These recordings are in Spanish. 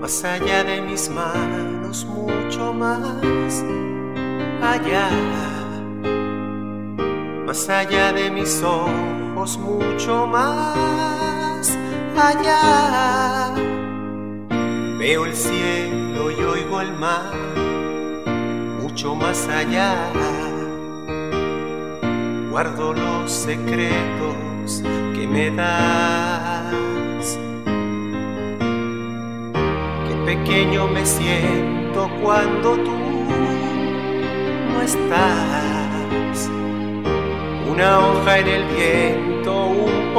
más allá de mis manos, mucho más allá, más allá de mis ojos, mucho más allá. Veo el cielo y oigo el mar, mucho más allá. Guardo los secretos que me das. Qué pequeño me siento cuando tú no estás. Una hoja en el viento, un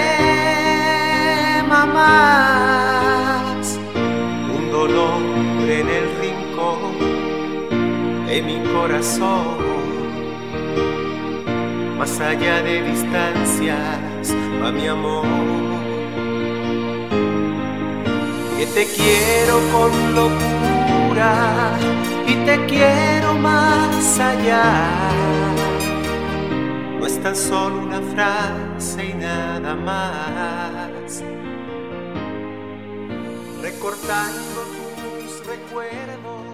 poema más, un dolor en el rincón de mi corazón. Más allá de distancias va mi amor, que te quiero con locura y te quiero más allá. No es tan solo una frase y nada más, recortando tus recuerdos